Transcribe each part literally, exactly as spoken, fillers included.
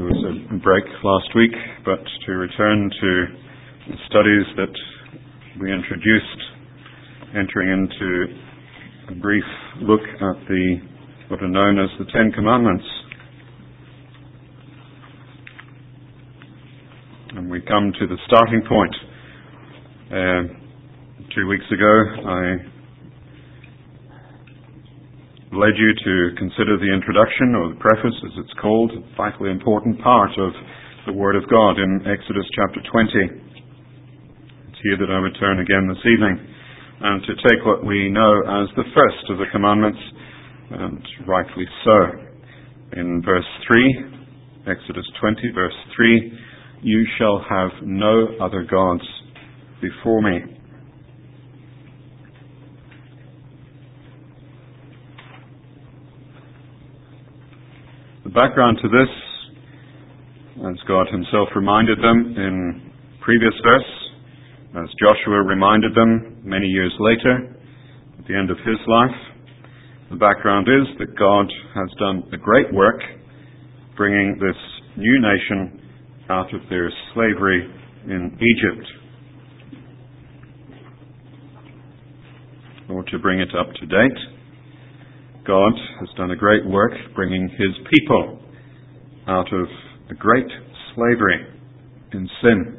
There was a break last week, but to return to the studies that we introduced, entering into a brief look at the what are known as the Ten Commandments. And we come to the starting point. Uh, two weeks ago, I led you to consider the introduction, or the preface as it's called, a vitally important part of the Word of God in Exodus chapter twenty. It's here that I would turn again this evening, and to take what we know as the first of the commandments, and rightly so. In verse three, Exodus twenty, verse three, "You shall have no other gods before me." The background to this, as God himself reminded them in previous verse, as Joshua reminded them many years later, at the end of his life, the background is that God has done a great work bringing this new nation out of their slavery in Egypt, or to bring it up to date. God has done a great work bringing his people out of a great slavery in sin.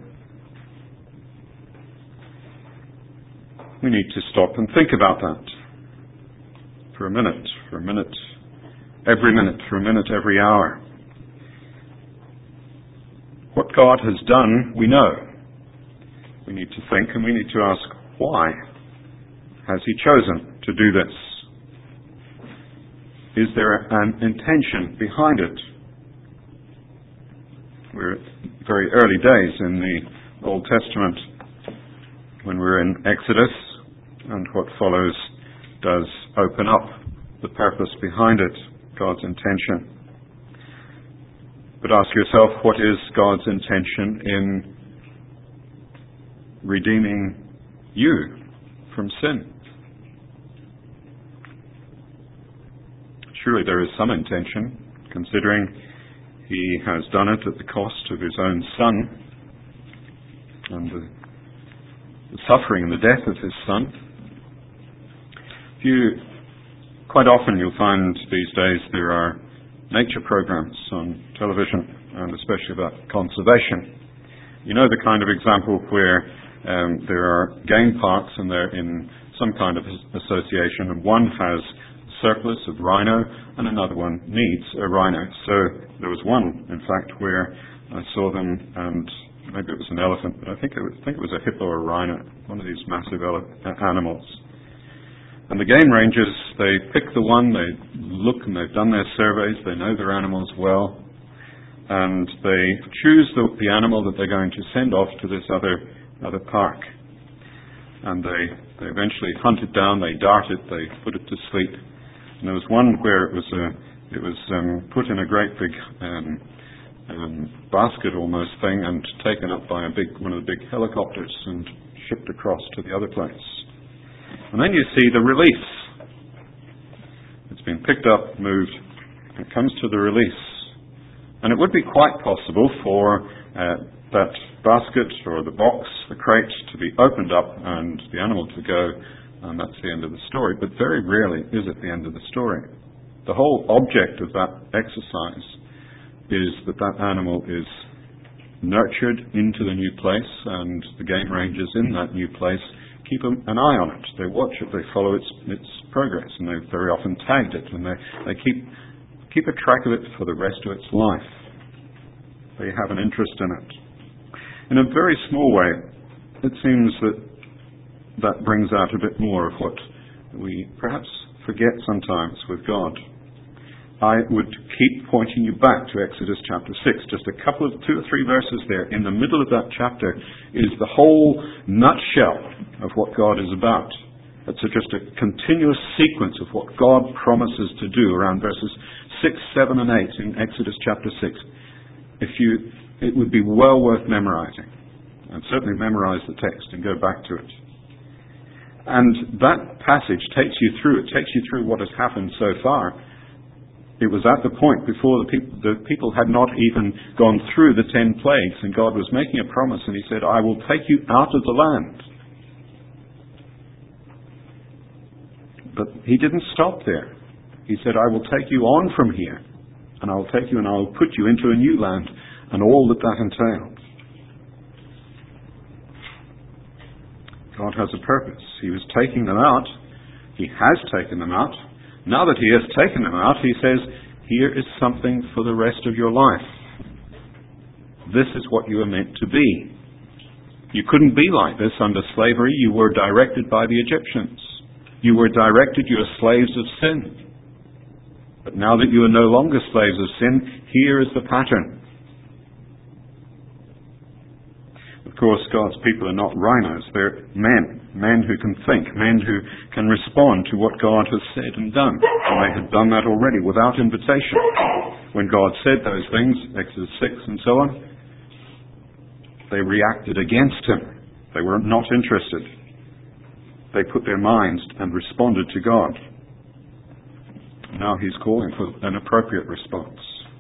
We need to stop and think about that for a minute, for a minute, every minute, for a minute, every hour. What God has done, we know. We need to think and we need to ask, why has he chosen to do this? Is there an intention behind it? We're at very early days in the Old Testament when we're in Exodus, and what follows does open up the purpose behind it, God's intention. But ask yourself, what is God's intention in redeeming you from sin? Surely there is some intention, considering he has done it at the cost of his own Son, and the, the suffering and the death of his Son. If you, quite often you'll find these days there are nature programs on television, and especially about conservation. You know the kind of example where um, there are game parks and they're in some kind of association, and one has surplus of rhino and another one needs a rhino. So there was one, in fact, where I saw them, and maybe it was an elephant, but I think it was, I think it was a hippo or a rhino, one of these massive ele- animals. And the game rangers, they pick the one, they look and they've done their surveys, they know their animals well, and they choose the, the animal that they're going to send off to this other other park. And they, they eventually hunt it down, they dart it, they put it to sleep. And there was one where it was uh, it was um, put in a great big um, um, basket almost thing and taken up by a big one of the big helicopters and shipped across to the other place. And then you see the release. It's been picked up, moved, it comes to the release. And it would be quite possible for uh, that basket or the box, the crate, to be opened up and the animal to go, and that's the end of the story. But very rarely is it the end of the story. The whole object of that exercise is that that animal is nurtured into the new place, and the game rangers in that new place keep an eye on it. They watch it, they follow its its progress, and they've very often tagged it, and they, they keep keep a track of it for the rest of its life. They have an interest in it. In a very small way, it seems that that brings out a bit more of what we perhaps forget sometimes with God. I would keep pointing you back to Exodus chapter six. Just a couple of, two or three verses there. In the middle of that chapter is the whole nutshell of what God is about. It's a, just a continuous sequence of what God promises to do around verses six, seven, and eight in Exodus chapter six. If you, it would be well worth memorizing. And certainly memorize the text and go back to it. And that passage takes you through, it takes you through what has happened so far It was at the point before the, peop- the people had not even gone through the ten plagues, and God was making a promise, and he said, I will take you out of the land. But he didn't stop there. He said, I will take you on from here, and I will take you and I will put you into a new land, and all that that entails. God has a purpose. He was taking them out. He has taken them out. Now that he has taken them out, he says, here is something for the rest of your life. This is what you are meant to be. You couldn't be like this under slavery. You were directed by the Egyptians. You were directed, you are slaves of sin. But now that you are no longer slaves of sin, here is the pattern. Of course, God's people are not rhinos. They're men. Men who can think. Men who can respond to what God has said and done. And they had done that already without invitation. When God said those things, Exodus six and so on, they reacted against him. They were not interested. They put their minds and responded to God. Now he's calling for an appropriate response.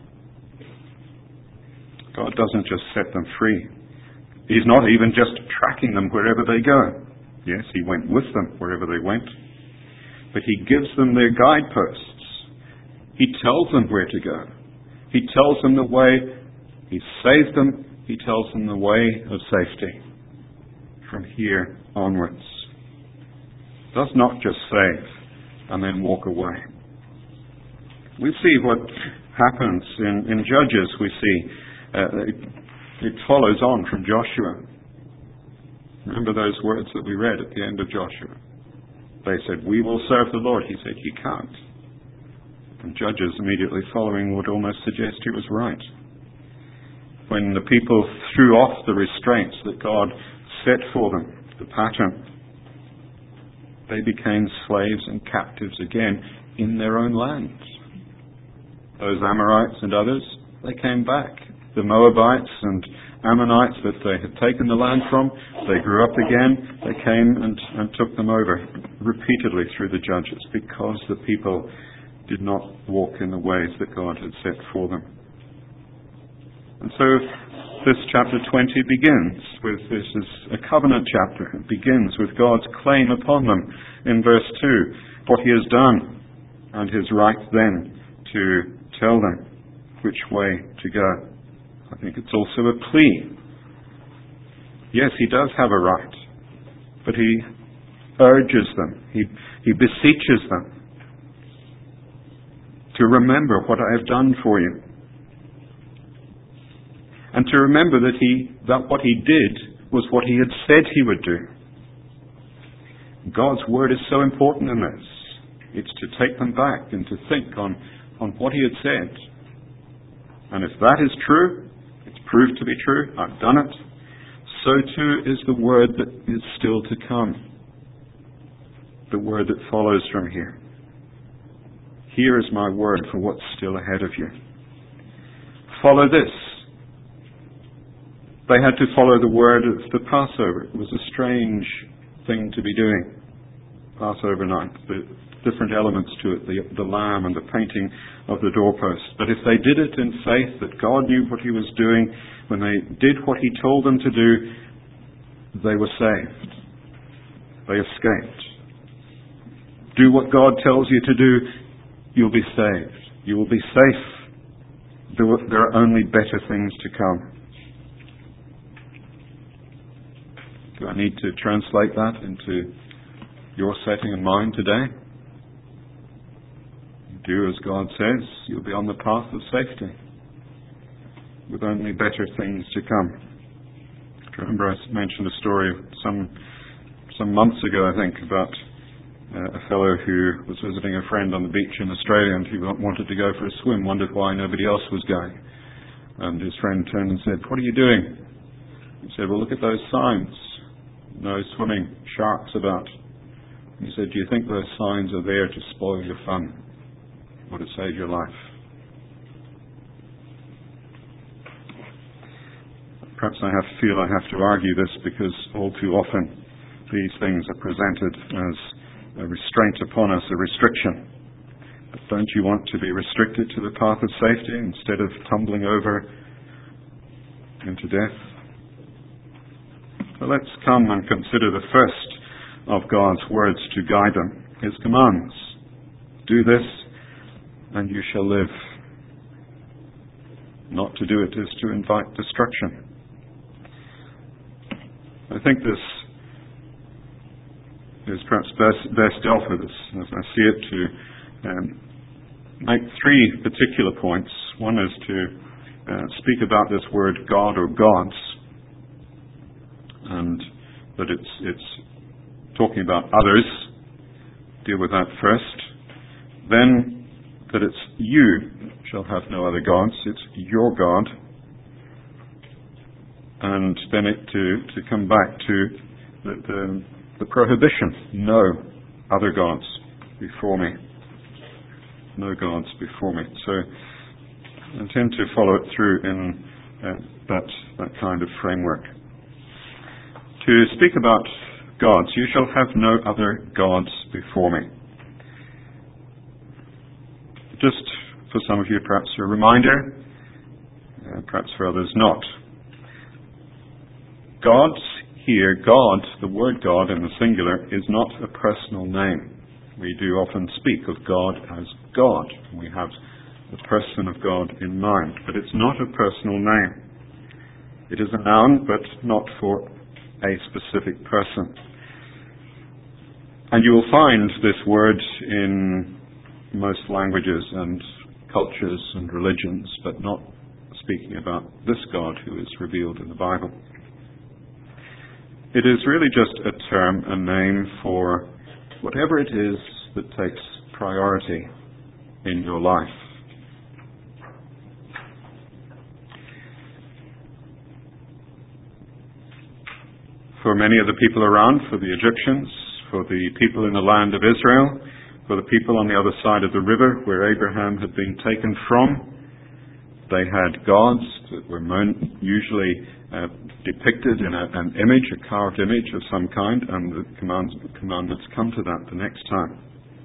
God doesn't just set them free. He's not even just tracking them wherever they go. Yes, he went with them wherever they went. But he gives them their guideposts. He tells them where to go. He tells them the way. He saves them. He tells them the way of safety from here onwards. Does not just save and then walk away. We see what happens in, in Judges. We see uh, it, it follows on from Joshua. Remember those words that we read at the end of Joshua? They said, we will serve the Lord. He said, you can't. And Judges immediately following would almost suggest he was right. When the people threw off the restraints that God set for them, the pattern, they became slaves and captives again in their own lands. Those Amorites and others, they came back. The Moabites and Ammonites that they had taken the land from, they grew up again. They came and, and took them over repeatedly through the Judges because the people did not walk in the ways that God had set for them. And so this chapter twenty begins with, this is a covenant chapter. It begins with God's claim upon them in verse two, what he has done and his right then to tell them which way to go. I think it's also a plea. Yes, he does have a right, but he urges them, he, he beseeches them to remember what I have done for you. And to remember that he that what he did was what he had said he would do. God's word is so important in this. It's to take them back and to think on, on what he had said. And if that is true, it's proved to be true, I've done it, so too is the word that is still to come. The word that follows from here. Here is my word for what's still ahead of you. Follow this. They had to follow the word of the Passover. It was a strange thing to be doing. Passover night. The different elements to it. The, the lamb and the painting of the doorposts. But if they did it in faith that God knew what he was doing, when they did what he told them to do, they were saved. They escaped. Do what God tells you to do, you'll be saved. You will be safe. There, there are only better things to come. Do I need to translate that into your setting and mine today? Do as God says, you'll be on the path of safety with only better things to come. I remember I mentioned a story some some months ago, I think, about uh, a fellow who was visiting a friend on the beach in Australia, and he wanted to go for a swim, wondered why nobody else was going. And his friend turned and said, "What are you doing?" He said, "Well, look at those signs. No swimming, sharks about." He said, "Do you think those signs are there to spoil your fun or to save your life?" Perhaps I have feel I have to argue this because all too often these things are presented as a restraint upon us, a restriction. But Don't you want to be restricted to the path of safety instead of tumbling over into death? So let's come and consider the first of God's words to guide them, His commands. Do this, and you shall live. Not to do it is to invite destruction. I think this is perhaps best, best dealt with, as I see it, to um, make three particular points. One is to uh, speak about this word God or gods, and that it's it's talking about others. Deal with that first. Then that it's you shall have no other gods. It's your God. And then it to, to come back to the, the, the prohibition. No other gods before me. No gods before me. So I intend to follow it through in uh, that, that kind of framework. To speak about gods, you shall have no other gods before me. Just for some of you, perhaps a reminder, uh, perhaps for others not. Gods here, God, the word God in the singular, is not a personal name. We do often speak of God as God. We have the person of God in mind, but it's not a personal name. It is a noun, but not for a specific person. And you will find this word in most languages and cultures and religions, but not speaking about this God who is revealed in the Bible. It is really just a term, a name for whatever it is that takes priority in your life. For many of the people around, for the Egyptians, for the people in the land of Israel, for the people on the other side of the river where Abraham had been taken from, they had gods that were usually uh, depicted in a, an image, a carved image of some kind, and the commands, commandments come to that the next time.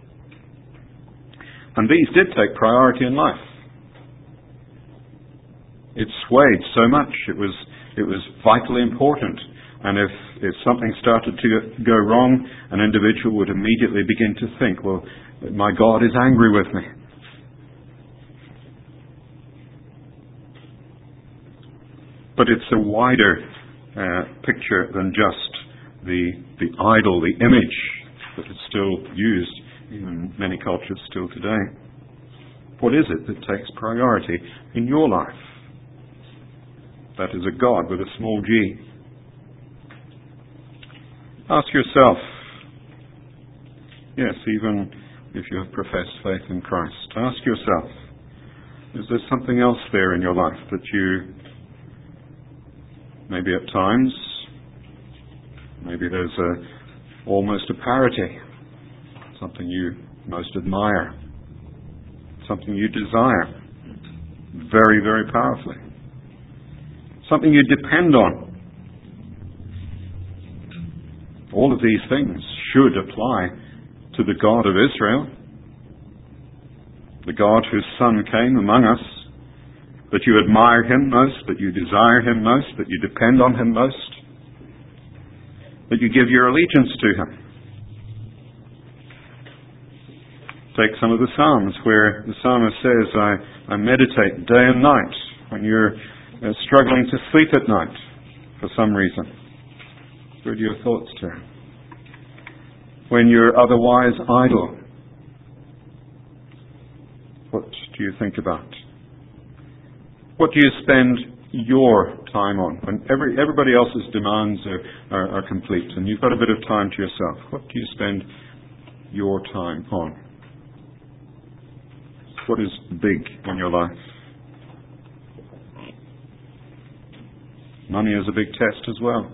And these did take priority in life. It swayed so much. It was it was vitally important. And if, if something started to go wrong, an individual would immediately begin to think, well, my God is angry with me. But it's a wider uh, picture than just the the idol, the image that is still used in many cultures still today. What is it that takes priority in your life? That is a God with a small g. Ask yourself, yes, even if you have professed faith in Christ, ask yourself, is there something else there in your life that you, maybe at times, maybe there's a almost a parity, something you most admire, something you desire very, very powerfully, something you depend on. All of these things should apply to the God of Israel, the God whose Son came among us, that you admire Him most, that you desire Him most, that you depend on Him most, that you give your allegiance to Him. Take some of the Psalms where the psalmist says, I, I meditate day and night, when you're uh, struggling to sleep at night for some reason. Where do your thoughts turn? When you're otherwise idle, what do you think about? What do you spend your time on? When every, everybody else's demands are, are, are complete and you've got a bit of time to yourself, what do you spend your time on? What is big in your life? Money is a big test as well.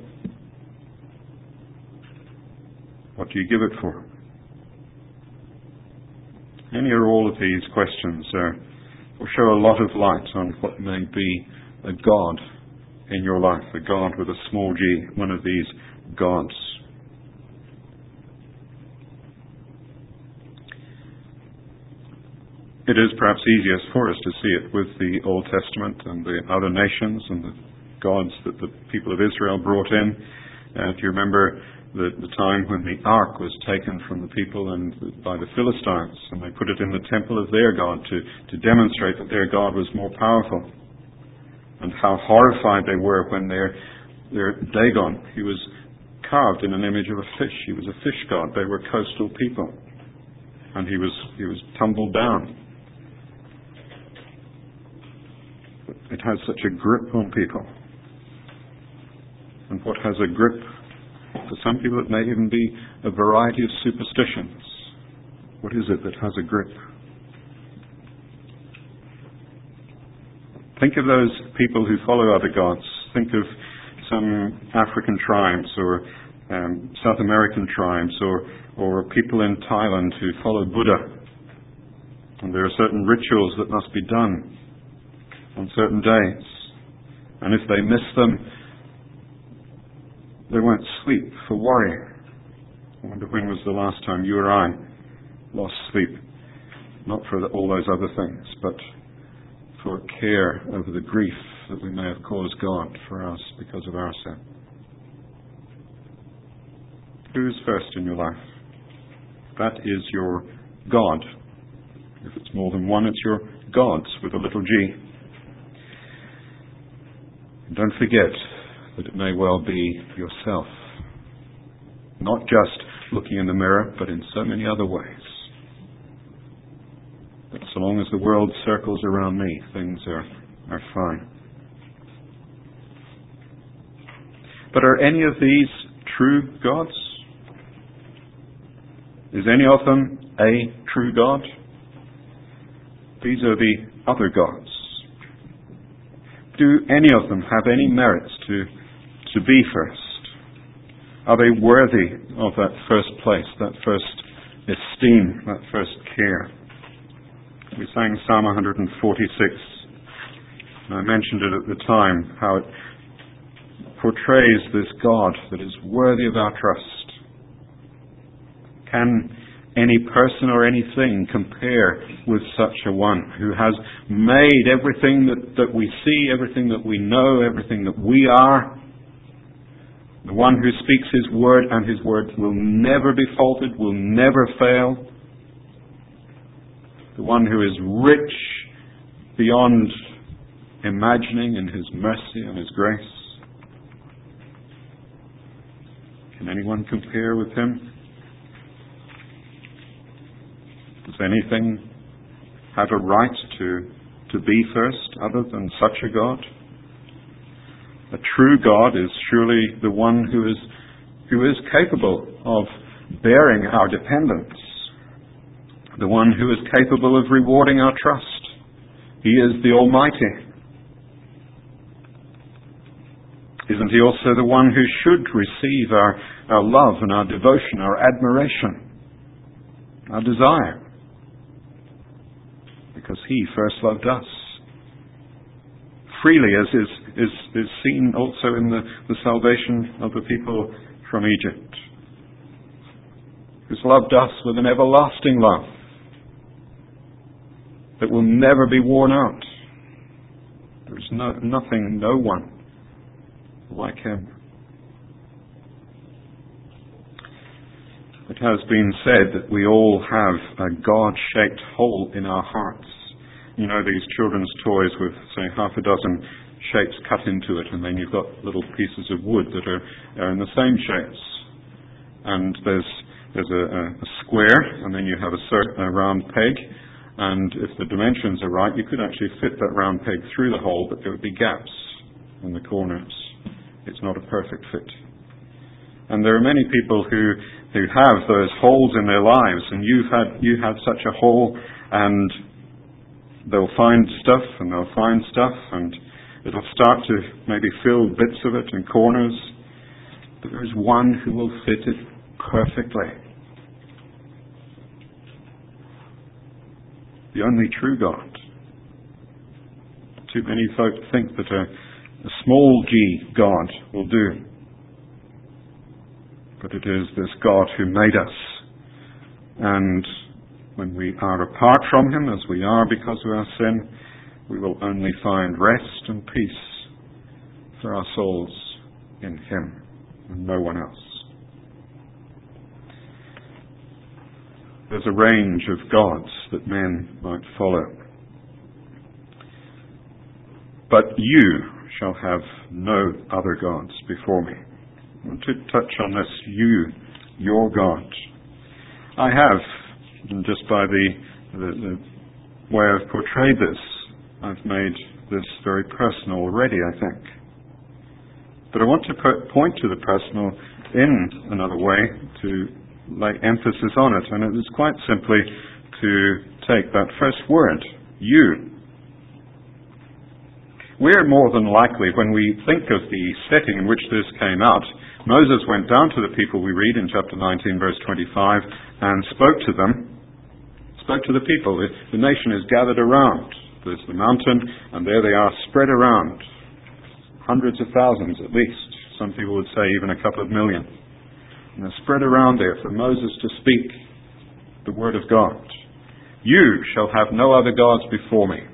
What do you give it for? Any or all of these questions uh, will show a lot of light on what may be a God in your life, a God with a small g, one of these gods. it is perhaps easiest for us to see it with the Old Testament and the other nations and the gods that the people of Israel brought in. Uh, if you remember the, the time when the ark was taken from the people and by the Philistines, and they put it in the temple of their god to, to demonstrate that their God was more powerful, and how horrified they were when their, their Dagon, he was carved in an image of a fish. He was a fish god. They were coastal people, and he was he was tumbled down. It has such a grip on people. And what has a grip, for some people it may even be a variety of superstitions. What is it that has a grip? Think of those people who follow other gods. Think of some African tribes or um, South American tribes or, or people in Thailand who follow Buddha. And there are certain rituals that must be done on certain days. And if they miss them, they won't sleep for worry. I wonder when was the last time you or I lost sleep? Not for the, all those other things, but for care over the grief that we may have caused God for us because of our sin. Who's first in your life? That is your God. If it's more than one, it's your gods with a little g. And don't forget that it may well be yourself. Not just looking in the mirror, but in so many other ways. But so long as the world circles around me, things are, are fine. But are any of these true gods? Is any of them a true God? These are the other gods. Do any of them have any merits to, to be first? Are they worthy of that first place, that first esteem, that first care? We sang Psalm one forty-six, and I mentioned it at the time, how it portrays this God that is worthy of our trust. Can any person or anything compare with such a one who has made everything that, that we see, everything that we know, everything that we are? The one who speaks His word, and His word will never be faulted, will never fail. The one who is rich beyond imagining in His mercy and His grace. Can anyone compare with Him? Does anything have a right to, to be first other than such a God? A true God is surely the one who is, who is capable of bearing our dependence. The one who is capable of rewarding our trust. He is the Almighty. Isn't He also the one who should receive our, our love and our devotion, our admiration, our desire? Because He first loved us. Freely, as is, is, is seen also in the, the salvation of the people from Egypt. Who's loved us with an everlasting love that will never be worn out. There's no, nothing, no one like Him. It has been said that we all have a God-shaped hole in our hearts. You know these children's toys with, say, half a dozen shapes cut into it, and then you've got little pieces of wood that are, are in the same shapes. And there's there's a, a square, and then you have a, cir- a round peg, and if the dimensions are right, you could actually fit that round peg through the hole, but there would be gaps in the corners. It's not a perfect fit. And there are many people who who have those holes in their lives, and you've had you have such a hole, and they'll find stuff, and they'll find stuff, and it'll start to maybe fill bits of it and corners. But there's one who will fit it perfectly. The only true God. Too many folk think that a, a small g God will do. But it is this God who made us and When we are apart from him, as we are because of our sin, we will only find rest and peace for our souls in him and no one else. There's a range of gods that men might follow. But you shall have no other gods before me. I want to touch on this, you, your God. I have, and just by the, the, the way I've portrayed this, I've made this very personal already, I think. But I want to put, point to the personal in another way to lay emphasis on it, and it is quite simply to take that first word, you. We're more than likely, when we think of the setting in which this came out, Moses went down to the people, we read in chapter nineteen, verse twenty-five, and spoke to them, spoke to the people. The, the nation is gathered around. There's the mountain, and there they are spread around. Hundreds of thousands at least. Some people would say even a couple of million. And they're spread around there for Moses to speak the word of God. You shall have no other gods before me.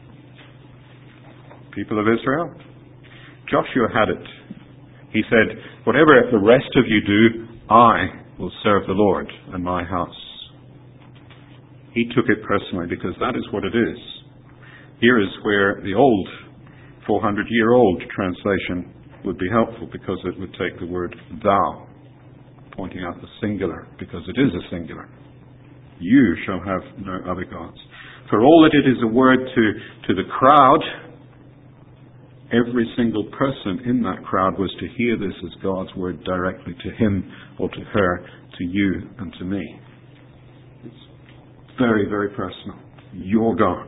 People of Israel, Joshua had it. He said, whatever the rest of you do, I will serve the Lord and my house. He took it personally because that is what it is. Here is where the old four hundred year old translation would be helpful, because it would take the word thou, pointing out the singular, because it is a singular. You shall have no other gods. For all that it is a word to, to the crowd, every single person in that crowd was to hear this as God's word directly to him or to her, to you and to me. It's very, very personal. Your God.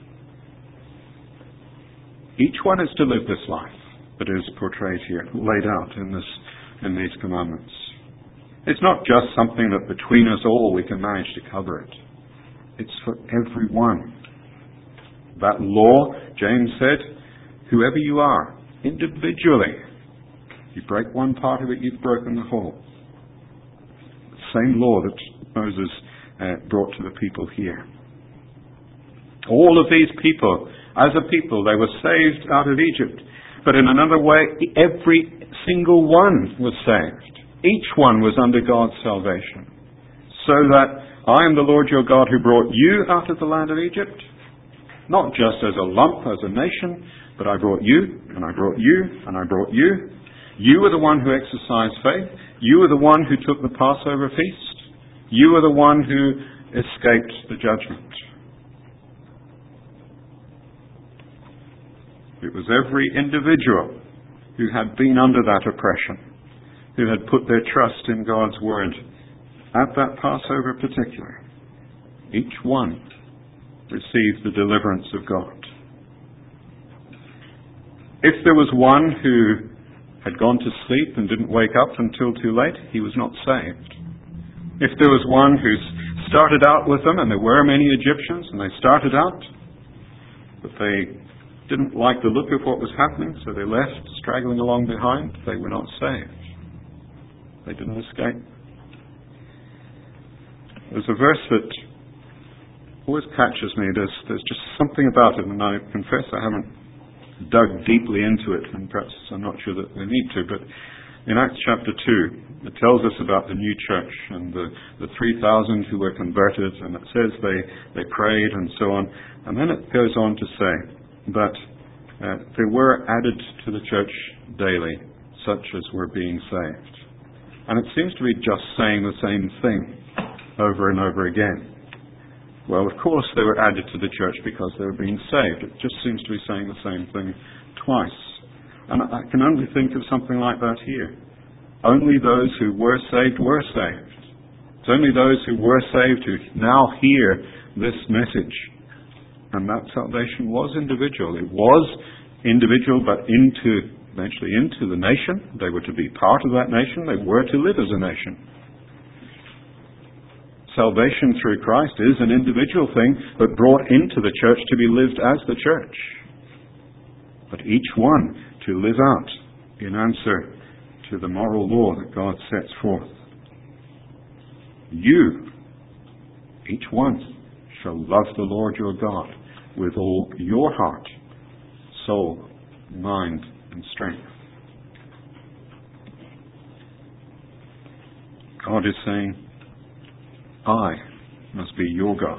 Each one is to live this life that is portrayed here, laid out in this, in these commandments. It's not just something that between us all we can manage to cover it. It's for everyone. That law, James said, whoever you are, individually, you break one part of it, you've broken the whole. The same law that Moses uh, brought to the people here. All of these people, as a people, they were saved out of Egypt. But in another way, every single one was saved. Each one was under God's salvation. So that I am the Lord your God who brought you out of the land of Egypt. Not just as a lump, as a nation, but I brought you, and I brought you, and I brought you. You were the one who exercised faith. You were the one who took the Passover feast. You were the one who escaped the judgment. It was every individual who had been under that oppression, who had put their trust in God's word at that Passover particularly. Each one received the deliverance of God. If there was one who had gone to sleep and didn't wake up until too late, he was not saved. If there was one who started out with them, and there were many Egyptians, and they started out, but they didn't like the look of what was happening, so they left, straggling along behind, they were not saved. They didn't escape. There's a verse that always catches me. There's, there's just something about it, and I confess I haven't dug deeply into it, and perhaps I'm not sure that we need to, but in Acts chapter two, it tells us about the new church and the, the three thousand who were converted, and it says they, they prayed and so on. And then it goes on to say that uh, there were added to the church daily such as were being saved. And it seems to be just saying the same thing over and over again. Well, of course they were added to the church because they were being saved. It just seems to be saying the same thing twice. And I can only think of something like that here. Only those who were saved were saved. It's only those who were saved who now hear this message. And that salvation was individual. It was individual, but into eventually into the nation. They were to be part of that nation. They were to live as a nation. Salvation through Christ is an individual thing, but brought into the church to be lived as the church. But each one to live out in answer to the moral law that God sets forth. You Each one shall love the Lord your God with all your heart, soul, mind, and strength. God is saying, I must be your God.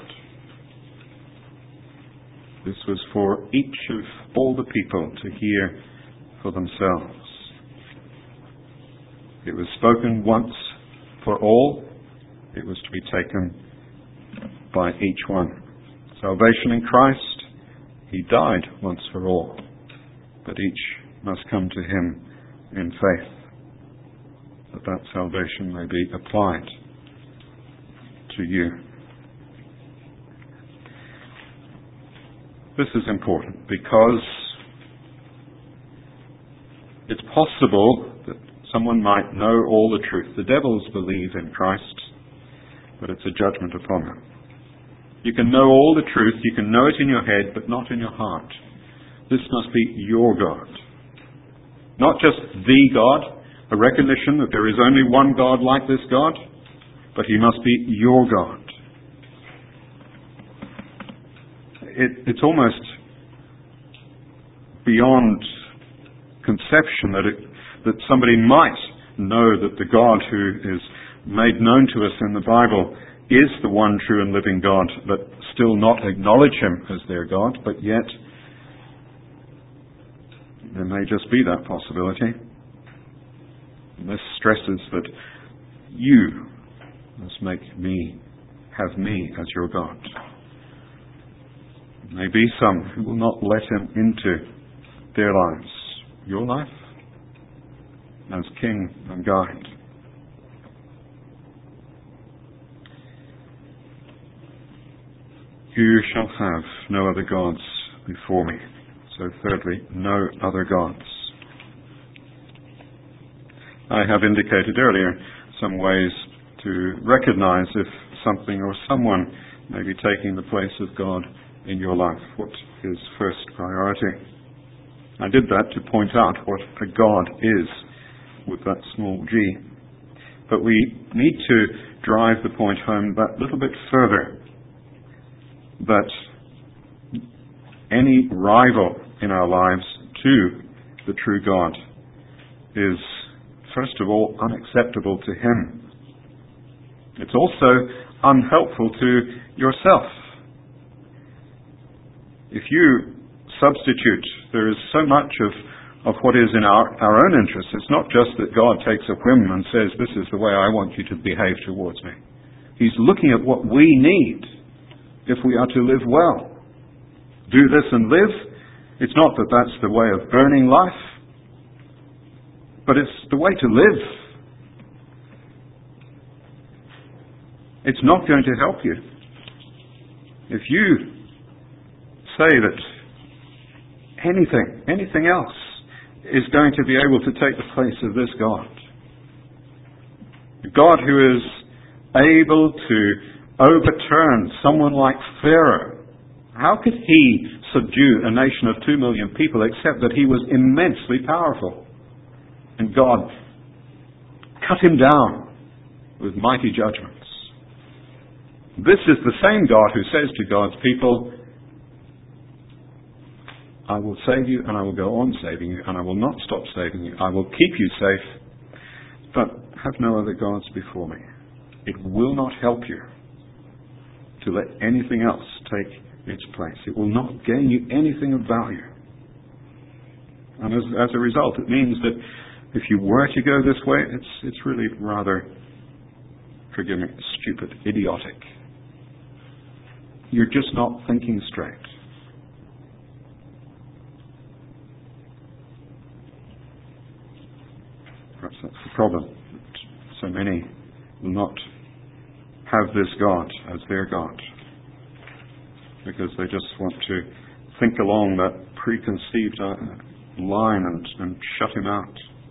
This was for each of all the people to hear for themselves. It was spoken once for all. It was to be taken by each one. Salvation in Christ, He died once for all, but each must come to Him in faith, that that salvation may be applied to you. This is important because it's possible that someone might know all the truth. The devils believe in Christ, but it's a judgment upon them. You can know all the truth, you can know it in your head, but not in your heart. This must be your God. Not just the God, a recognition that there is only one God like this God, but He must be your God. It, it's almost beyond conception that it, that somebody might know that the God who is made known to us in the Bible is the one true and living God, but still not acknowledge Him as their God, but yet there may just be that possibility. And this stresses that you must make me, have me as your God. There may be some who will not let Him into their lives. Your life as King and Guide. You shall have no other gods before me. So thirdly, no other gods. I have indicated earlier some ways to recognize if something or someone may be taking the place of God in your life. What is first priority? I did that to point out what a God is with that small g. But we need to drive the point home that little bit further, that any rival in our lives to the true God is, first of all, unacceptable to Him. It's also unhelpful to yourself. If you substitute, there is so much of, of what is in our, our own interest. It's not just that God takes a whim and says, this is the way I want you to behave towards me. He's looking at what we need if we are to live well. Do this and live. It's not that that's the way of earning life, but it's the way to live. It's not going to help you. If you say that anything, anything else is going to be able to take the place of this God, a God who is able to overturn someone like Pharaoh. How could he subdue a nation of two million people except that he was immensely powerful? And God cut him down with mighty judgments. This is the same God who says to God's people, I will save you and I will go on saving you and I will not stop saving you. I will keep you safe, but have no other gods before me. It will not help you to let anything else take its place. It will not gain you anything of value. And as, as a result, it means that if you were to go this way, it's it's really rather, forgive me, stupid, idiotic. You're just not thinking straight. Perhaps that's the problem. So many will not have this God as their God, because they just want to think along that preconceived uh, line and, and shut him out.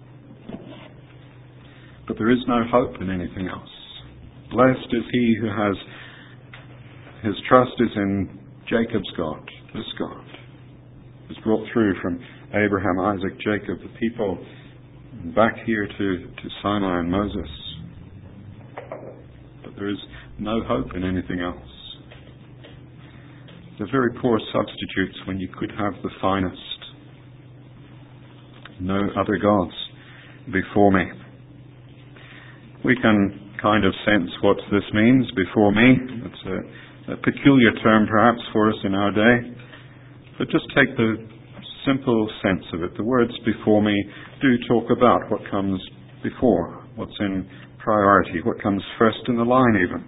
But there is no hope in anything else. Blessed is he who has his trust is in Jacob's God, this God. It's brought through from Abraham, Isaac, Jacob, the people, back here to, to Sinai and Moses. But there is no hope in anything else. They're very poor substitutes when you could have the finest. No other gods before me. We can kind of sense what this means, before me. It's a, a peculiar term perhaps for us in our day. But just take the simple sense of it. The words before me do talk about what comes before, what's in priority, what comes first in the line even.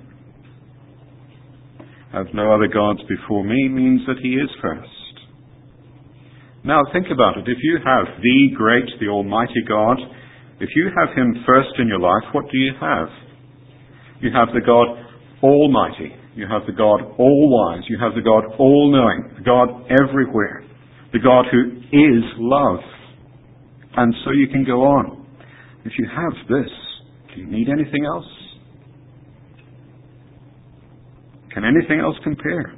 Have no other gods before me means that he is first. Now think about it. If you have the great, the almighty God, if you have him first in your life, what do you have? You have the God almighty. You have the God all-wise. You have the God all-knowing. The God everywhere. The God who is love. And so you can go on. If you have this, do you need anything else? Can anything else compare?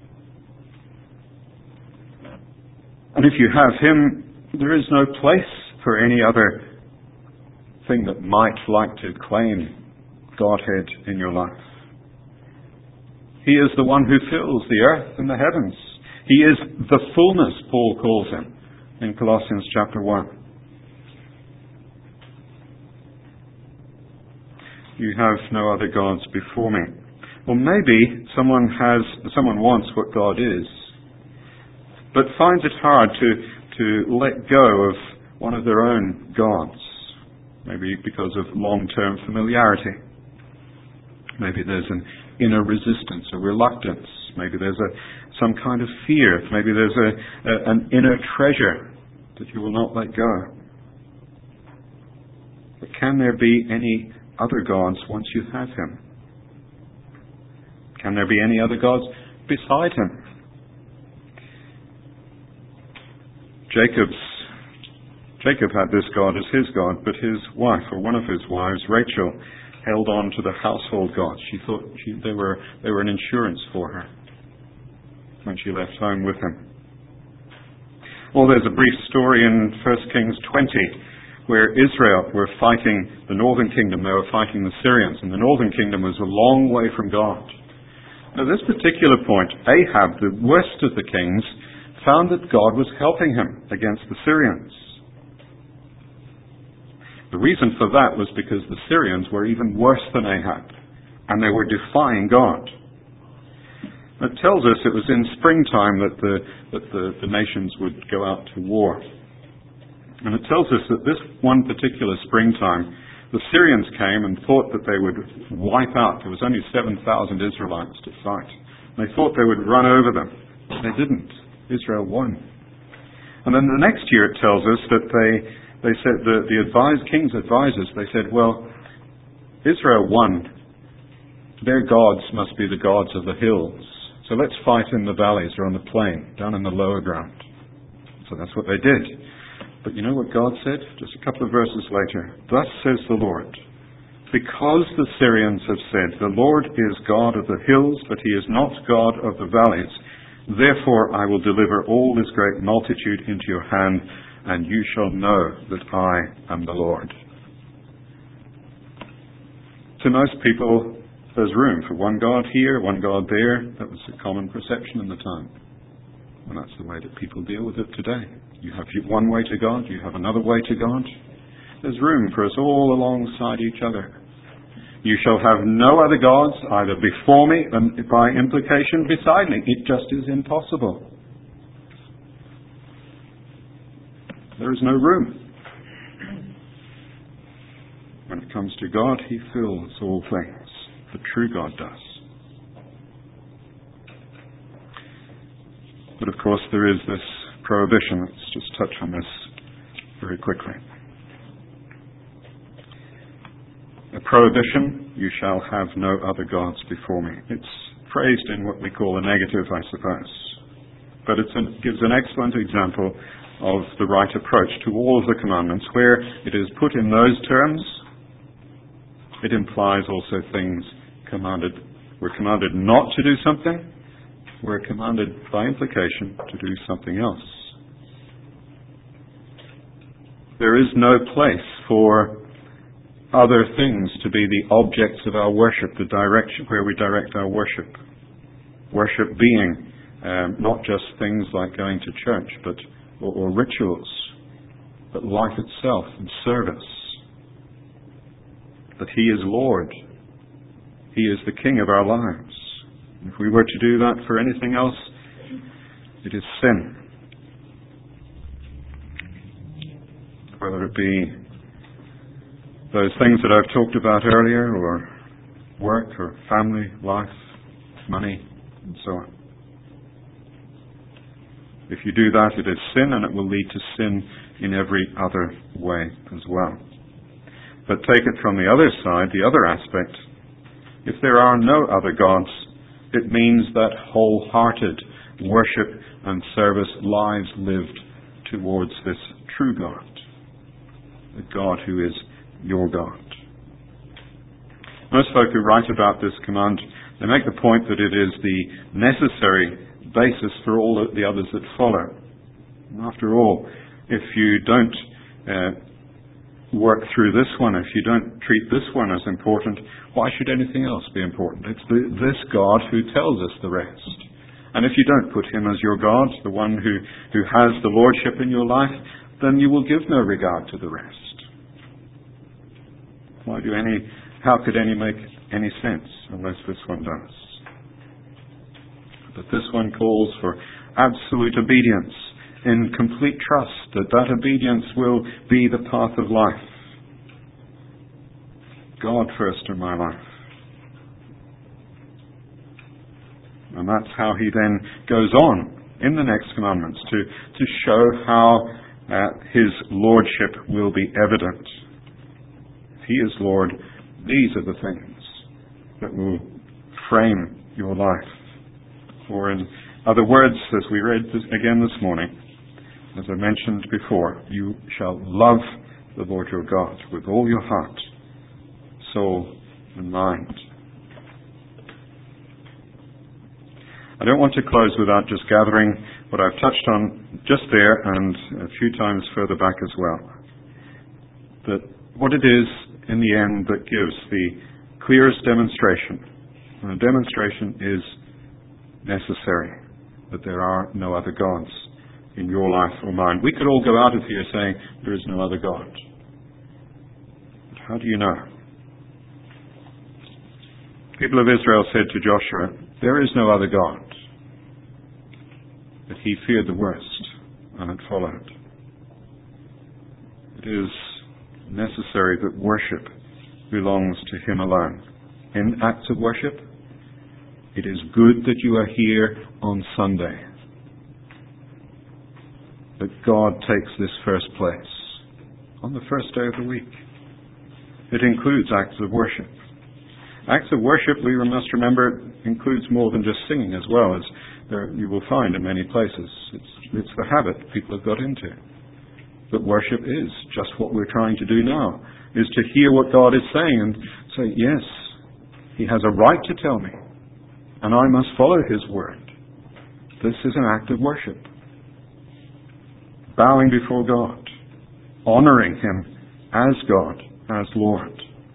And if you have him, there is no place for any other thing that might like to claim Godhead in your life. He is the one who fills the earth and the heavens. He is the fullness, Paul calls him in Colossians chapter one. You have no other gods before me. Well, maybe someone has, someone wants what God is, but finds it hard to, to let go of one of their own gods. Maybe because of long-term familiarity. Maybe there's an inner resistance, a reluctance. Maybe there's a, some kind of fear. Maybe there's a, a, an inner treasure that you will not let go. But can there be any other gods once you have him? Can there be any other gods beside him? Jacob's Jacob had this God as his God, but his wife, or one of his wives, Rachel, held on to the household gods. She thought she, they were they were an insurance for her when she left home with him. Well, there's a brief story in First Kings twenty where Israel were fighting the northern kingdom. They were fighting the Syrians, and the northern kingdom was a long way from God. At this particular point, Ahab, the worst of the kings, found that God was helping him against the Syrians. The reason for that was because the Syrians were even worse than Ahab, and they were defying God. It tells us it was in springtime that the that the, the nations would go out to war. And it tells us that this one particular springtime, the Syrians came and thought that they would wipe out. There was only seven thousand Israelites to fight. They thought they would run over them. They didn't. Israel won. And then the next year it tells us that they They said, the, the advised, king's advisors, they said, well, Israel won. Their gods must be the gods of the hills. So let's fight in the valleys or on the plain, down in the lower ground. So that's what they did. But you know what God said? Just a couple of verses later. Thus says the Lord, because the Syrians have said, the Lord is God of the hills, but he is not God of the valleys. Therefore I will deliver all this great multitude into your hand, and you shall know that I am the Lord. To most people, there's room for one God here, one God there. That was a common perception in the time. And that's the way that people deal with it today. You have one way to God, you have another way to God. There's room for us all alongside each other. You shall have no other gods, either before me and by implication beside me. It just is impossible. There is no room. When it comes to God, he fills all things. The true God does. But of course there is this prohibition. Let's just touch on this very quickly. A prohibition, you shall have no other gods before me. It's phrased in what we call a negative, I suppose. But it gives an excellent example of the right approach to all of the commandments. Where it is put in those terms, it implies also things commanded. We're commanded not to do something. We're commanded by implication to do something else. There is no place for other things to be the objects of our worship, the direction where we direct our worship. Worship being um, not just things like going to church, but or, or rituals, but life itself and service. That He is Lord. He is the King of our lives. If we were to do that for anything else, it is sin. Whether it be those things that I've talked about earlier, or work, or family, life, money, and so on. If you do that, it is sin, and it will lead to sin in every other way as well. But take it from the other side, the other aspect. If there are no other gods, it means that wholehearted worship and service, lives lived towards this true God, the God who is your God. Most folk who write about this command, they make the point that it is the necessary basis for all the others that follow. And after all, if you don't uh, work through this one, if you don't treat this one as important, why should anything else be important? It's the, this God who tells us the rest. And if you don't put Him as your God, the one who, who has the lordship in your life, then you will give no regard to the rest. Why do any, how could any make any sense unless this one does? But this one calls for absolute obedience in complete trust that that obedience will be the path of life. God first in my life. And that's how he then goes on in the next commandments to, to show how uh, his lordship will be evident. If he is Lord, these are the things that will frame your life. Or in other words, as we read this again this morning, as I mentioned before, you shall love the Lord your God with all your heart, soul, and mind. I don't want to close without just gathering what I've touched on just there and a few times further back as well. That what it is in the end that gives the clearest demonstration, and the demonstration is necessary, that there are no other gods in your life or mine. We could all go out of here saying there is no other God. But how do you know? The people of Israel said to Joshua, there is no other God. But he feared the worst, and it followed. It is necessary that worship belongs to him alone. In acts of worship, it is good that you are here on Sunday. That God takes this first place on the first day of the week. It includes acts of worship. Acts of worship, we must remember, includes more than just singing as well, as there you will find in many places. It's, it's the habit people have got into. But worship is just what we're trying to do now, is to hear what God is saying and say, yes, he has a right to tell me, and I must follow his word. This is an act of worship. Bowing before God, honoring him as God, as Lord.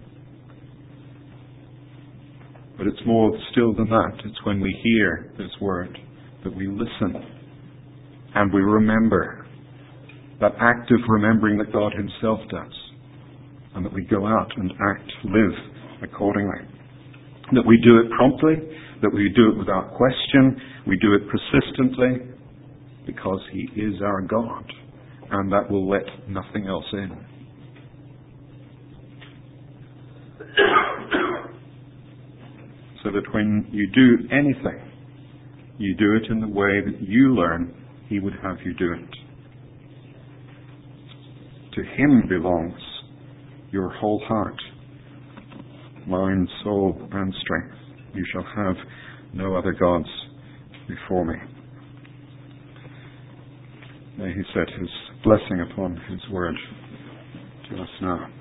But it's more still than that. It's when we hear his word that we listen and we remember. That active remembering that God himself does. And that we go out and act, live accordingly. That we do it promptly, that we do it without question, we do it persistently, because he is our God. And that will let nothing else in. So that when you do anything, you do it in the way that you learn he would have you do it. To him belongs your whole heart, mind, soul, and strength. You shall have no other gods before me. May he set his blessing upon his word to us now.